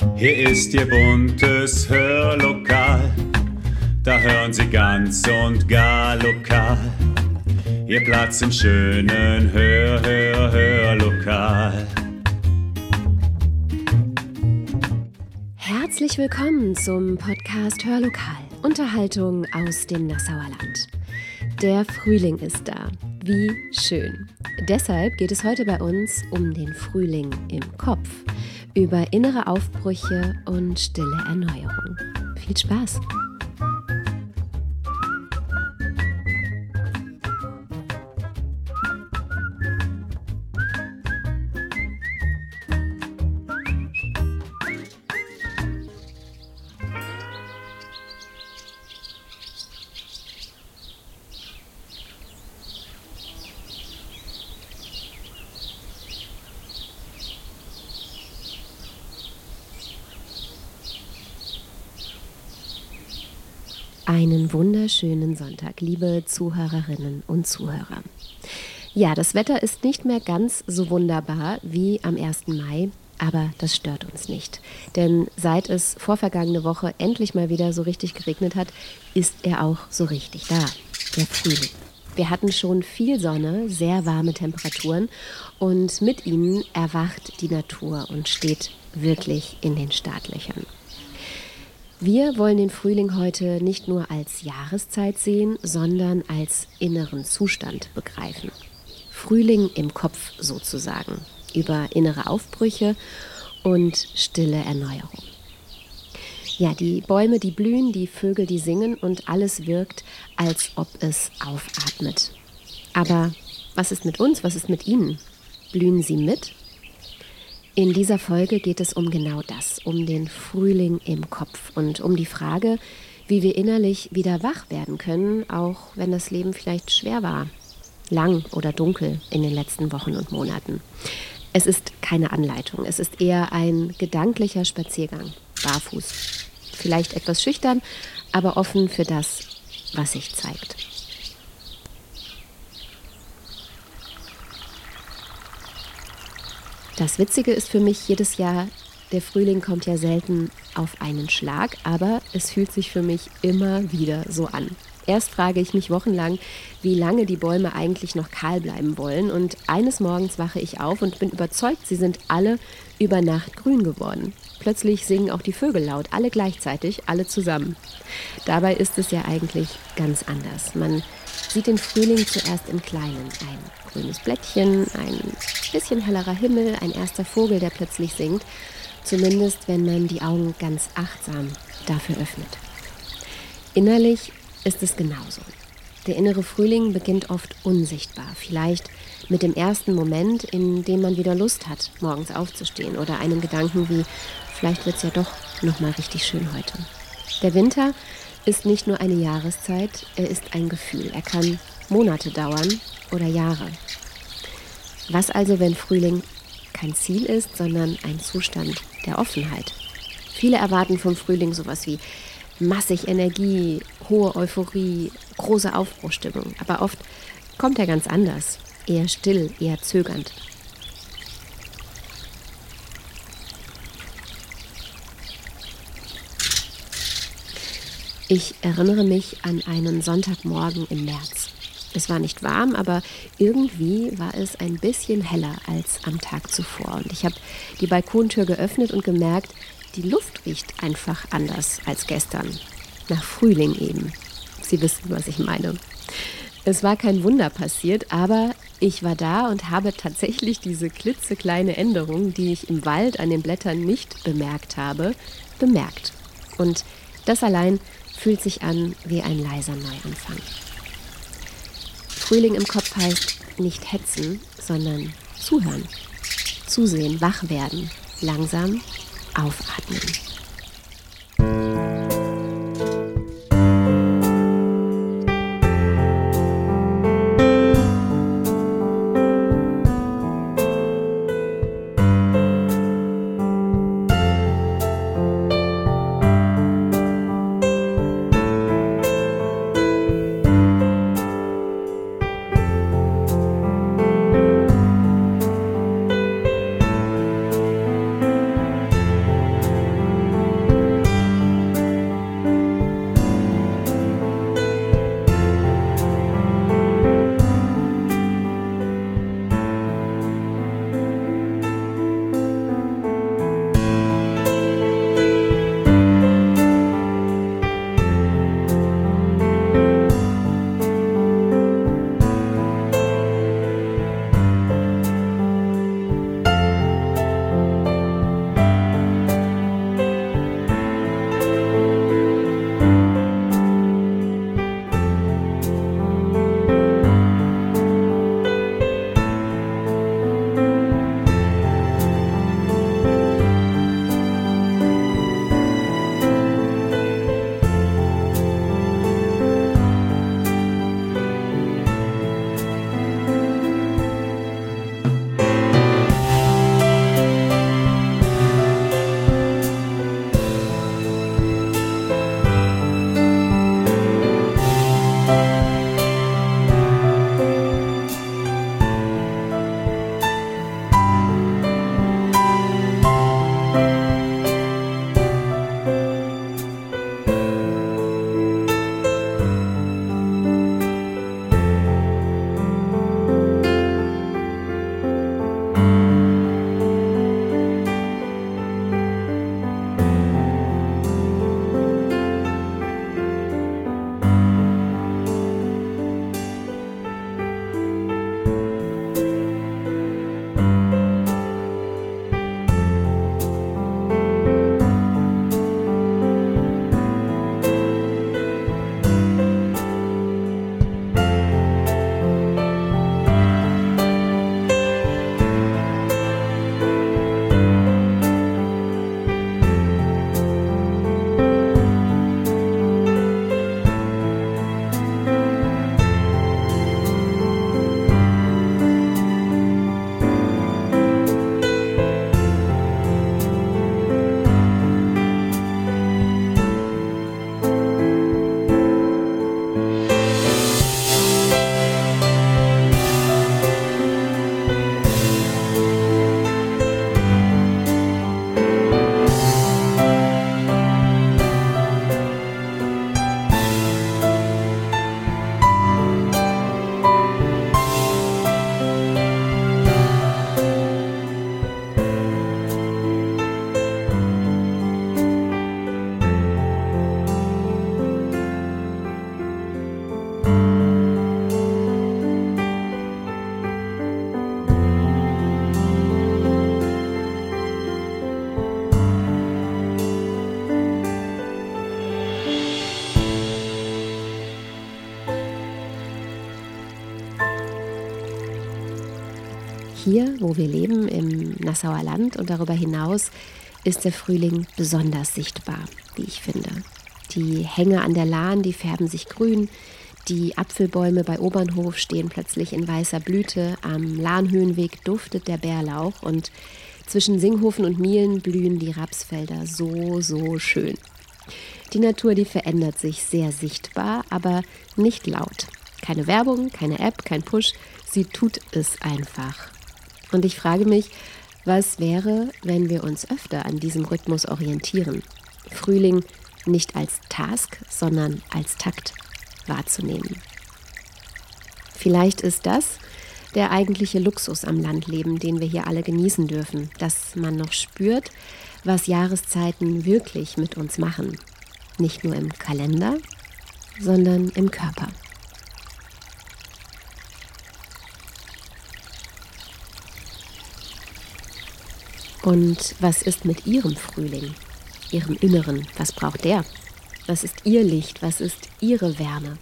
Hier ist Ihr buntes Hörlokal, da hören Sie ganz und gar lokal. Ihr Platz im schönen Hörlokal. Herzlich willkommen zum Podcast Hörlokal, Unterhaltung aus dem Nassauer Land. Der Frühling ist da. Wie schön. Deshalb geht es heute bei uns um den Frühling im Kopf, über innere Aufbrüche und stille Erneuerung. Viel Spaß! Einen wunderschönen Sonntag, liebe Zuhörerinnen und Zuhörer. Ja, das Wetter ist nicht mehr ganz so wunderbar wie am 1. Mai, aber das stört uns nicht. Denn seit es vorvergangene Woche endlich mal wieder so richtig geregnet hat, ist er auch so richtig da, der Frühling. Wir hatten schon viel Sonne, sehr warme Temperaturen und mit ihnen erwacht die Natur und steht wirklich in den Startlöchern. Wir wollen den Frühling heute nicht nur als Jahreszeit sehen, sondern als inneren Zustand begreifen. Frühling im Kopf sozusagen, über innere Aufbrüche und stille Erneuerung. Ja, die Bäume, die blühen, die Vögel, die singen und alles wirkt, als ob es aufatmet. Aber was ist mit uns, was ist mit Ihnen? Blühen Sie mit? In dieser Folge geht es um genau das, um den Frühling im Kopf und um die Frage, wie wir innerlich wieder wach werden können, auch wenn das Leben vielleicht schwer war, lang oder dunkel in den letzten Wochen und Monaten. Es ist keine Anleitung, es ist eher ein gedanklicher Spaziergang, barfuß. Vielleicht etwas schüchtern, aber offen für das, was sich zeigt. Das Witzige ist für mich jedes Jahr, der Frühling kommt ja selten auf einen Schlag, aber es fühlt sich für mich immer wieder so an. Erst frage ich mich wochenlang, wie lange die Bäume eigentlich noch kahl bleiben wollen, und eines Morgens wache ich auf und bin überzeugt, sie sind alle über Nacht grün geworden. Plötzlich singen auch die Vögel laut, alle gleichzeitig, alle zusammen. Dabei ist es ja eigentlich ganz anders. Man sieht den Frühling zuerst im Kleinen. Ein grünes Blättchen, ein bisschen hellerer Himmel, ein erster Vogel, der plötzlich singt. Zumindest, wenn man die Augen ganz achtsam dafür öffnet. Innerlich ist es genauso. Der innere Frühling beginnt oft unsichtbar. Vielleicht mit dem ersten Moment, in dem man wieder Lust hat, morgens aufzustehen. Oder einem Gedanken wie, vielleicht wird es ja doch nochmal richtig schön heute. Der Winter ist nicht nur eine Jahreszeit, er ist ein Gefühl. Er kann Monate dauern oder Jahre. Was also, wenn Frühling kein Ziel ist, sondern ein Zustand der Offenheit? Viele erwarten vom Frühling sowas wie massig Energie, hohe Euphorie, große Aufbruchstimmung. Aber oft kommt er ganz anders, eher still, eher zögernd. Ich erinnere mich an einen Sonntagmorgen im März. Es war nicht warm, aber irgendwie war es ein bisschen heller als am Tag zuvor. Und ich habe die Balkontür geöffnet und gemerkt, die Luft riecht einfach anders als gestern. Nach Frühling eben. Sie wissen, was ich meine. Es war kein Wunder passiert, aber ich war da und habe tatsächlich diese klitzekleine Änderung, die ich im Wald an den Blättern nicht bemerkt habe, bemerkt. Und das allein fühlt sich an wie ein leiser Neuanfang. Frühling im Kopf heißt nicht hetzen, sondern zuhören, zusehen, wach werden, langsam aufatmen. Hier, wo wir leben, im Nassauer Land und darüber hinaus, ist der Frühling besonders sichtbar, wie ich finde. Die Hänge an der Lahn, die färben sich grün. Die Apfelbäume bei Obernhof stehen plötzlich in weißer Blüte. Am Lahnhöhenweg duftet der Bärlauch und zwischen Singhofen und Mielen blühen die Rapsfelder so schön. Die Natur, die verändert sich sehr sichtbar, aber nicht laut. Keine Werbung, keine App, kein Push, sie tut es einfach. Und ich frage mich, was wäre, wenn wir uns öfter an diesem Rhythmus orientieren? Frühling nicht als Task, sondern als Takt wahrzunehmen. Vielleicht ist das der eigentliche Luxus am Landleben, den wir hier alle genießen dürfen, dass man noch spürt, was Jahreszeiten wirklich mit uns machen. Nicht nur im Kalender, sondern im Körper. Und was ist mit Ihrem Frühling, Ihrem Inneren? Was braucht der? Was ist Ihr Licht? Was ist Ihre Wärme?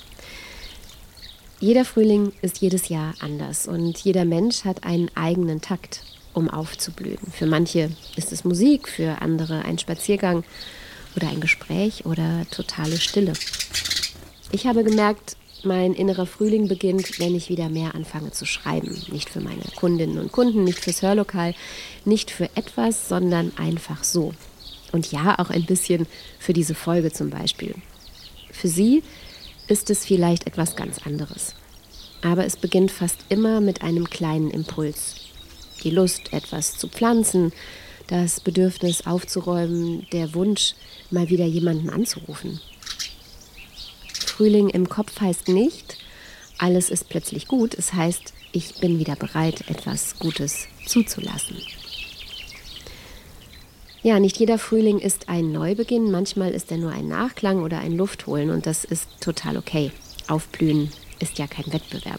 Jeder Frühling ist jedes Jahr anders und jeder Mensch hat einen eigenen Takt, um aufzublühen. Für manche ist es Musik, für andere ein Spaziergang oder ein Gespräch oder totale Stille. Ich habe gemerkt, mein innerer Frühling beginnt, wenn ich wieder mehr anfange zu schreiben. Nicht für meine Kundinnen und Kunden, nicht fürs Hörlokal, nicht für etwas, sondern einfach so. Und ja, auch ein bisschen für diese Folge zum Beispiel. Für Sie ist es vielleicht etwas ganz anderes. Aber es beginnt fast immer mit einem kleinen Impuls. Die Lust, etwas zu pflanzen, das Bedürfnis aufzuräumen, der Wunsch, mal wieder jemanden anzurufen. Frühling im Kopf heißt nicht, alles ist plötzlich gut. Es heißt, ich bin wieder bereit, etwas Gutes zuzulassen. Ja, nicht jeder Frühling ist ein Neubeginn. Manchmal ist er nur ein Nachklang oder ein Luftholen und das ist total okay. Aufblühen ist ja kein Wettbewerb.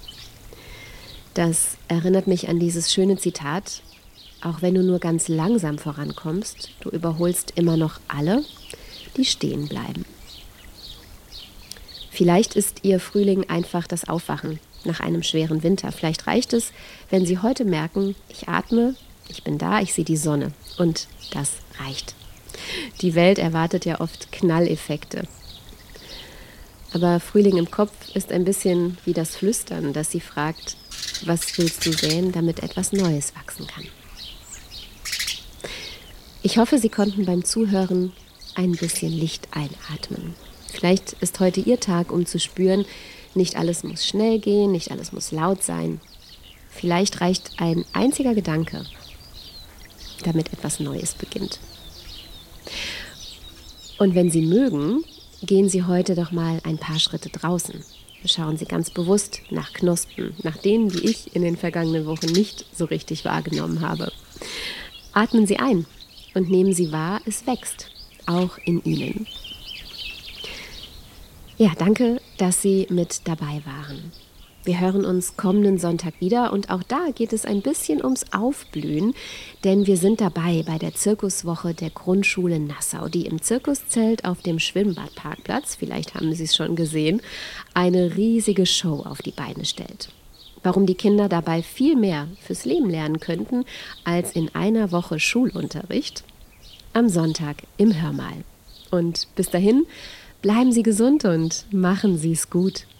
Das erinnert mich an dieses schöne Zitat: Auch wenn du nur ganz langsam vorankommst, du überholst immer noch alle, die stehen bleiben. Vielleicht ist Ihr Frühling einfach das Aufwachen nach einem schweren Winter. Vielleicht reicht es, wenn Sie heute merken, ich atme, ich bin da, ich sehe die Sonne. Und das reicht. Die Welt erwartet ja oft Knalleffekte. Aber Frühling im Kopf ist ein bisschen wie das Flüstern, das Sie fragt, was willst du säen, damit etwas Neues wachsen kann. Ich hoffe, Sie konnten beim Zuhören ein bisschen Licht einatmen. Vielleicht ist heute Ihr Tag, um zu spüren, nicht alles muss schnell gehen, nicht alles muss laut sein. Vielleicht reicht ein einziger Gedanke, damit etwas Neues beginnt. Und wenn Sie mögen, gehen Sie heute doch mal ein paar Schritte draußen. Schauen Sie ganz bewusst nach Knospen, nach denen, die ich in den vergangenen Wochen nicht so richtig wahrgenommen habe. Atmen Sie ein und nehmen Sie wahr, es wächst, auch in Ihnen. Ja, danke, dass Sie mit dabei waren. Wir hören uns kommenden Sonntag wieder und auch da geht es ein bisschen ums Aufblühen, denn wir sind dabei bei der Zirkuswoche der Grundschule Nassau, die im Zirkuszelt auf dem Schwimmbadparkplatz, vielleicht haben Sie es schon gesehen, eine riesige Show auf die Beine stellt. Warum die Kinder dabei viel mehr fürs Leben lernen könnten als in einer Woche Schulunterricht? Am Sonntag im Hörmal. Und bis dahin, bleiben Sie gesund und machen Sie es gut.